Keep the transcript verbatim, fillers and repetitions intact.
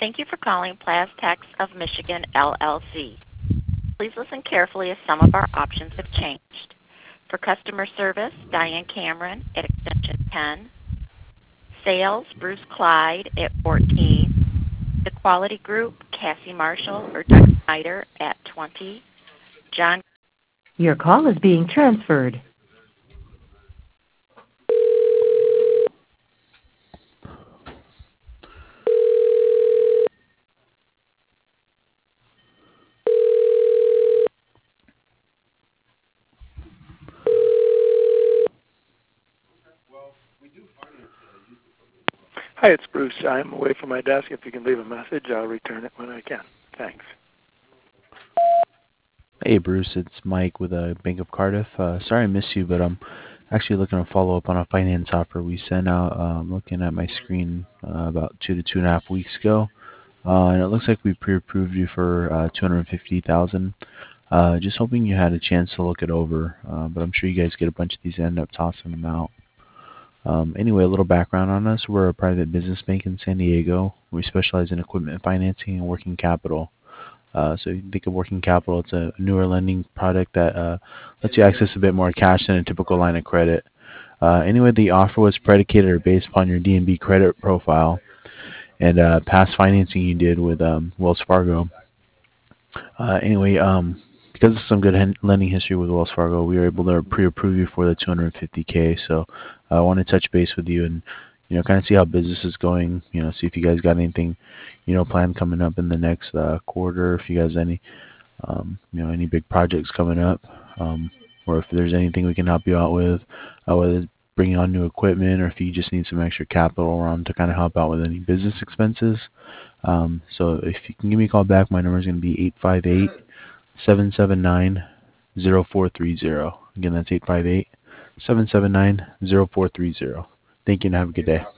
Thank you for calling Plastex of Michigan, L L C. Please listen carefully as some of our options have changed. For customer service, Diane Cameron at extension ten. Sales, Bruce Clyde at fourteen. The Quality Group, Cassie Marshall or Doug Snyder at twenty. John. Your call is being transferred. Hi, it's Bruce. I'm away from my desk. If you can leave a message, I'll return it when I can. Thanks. Hey, Bruce. It's Mike with uh, Bank of Cardiff. Uh, sorry I missed you, but I'm actually looking to follow up on a finance offer we sent out. Um, looking at my screen uh, about two to two and a half weeks ago, uh, and it looks like we pre-approved you for uh, two hundred fifty thousand dollars. Uh, just hoping you had a chance to look it over, uh, but I'm sure you guys get a bunch of these and end up tossing them out. Um, anyway, a little background on us. We're a private business bank in San Diego. We specialize in equipment financing and working capital. Uh, so you can think of working capital, it's a newer lending product that uh, lets you access a bit more cash than a typical line of credit. Uh, anyway, the offer was predicated or based upon your D and B credit profile and uh, past financing you did with um, Wells Fargo. Uh, anyway, um, because of some good hen- lending history with Wells Fargo, we were able to pre-approve you for the two hundred fifty K. So uh, I want to touch base with you and you know kind of see how business is going. You know, see if you guys got anything you know planned coming up in the next uh, quarter. If you guys any um, you know any big projects coming up, um, or if there's anything we can help you out with, uh, whether it's bringing on new equipment or if you just need some extra capital around to kind of help out with any business expenses. Um, so if you can give me a call back, my number is going to be eight five eight, seven seven nine, zero four three zero. Again, that's eight five eight, seven seven nine, zero four three zero. Thank you and have a good day.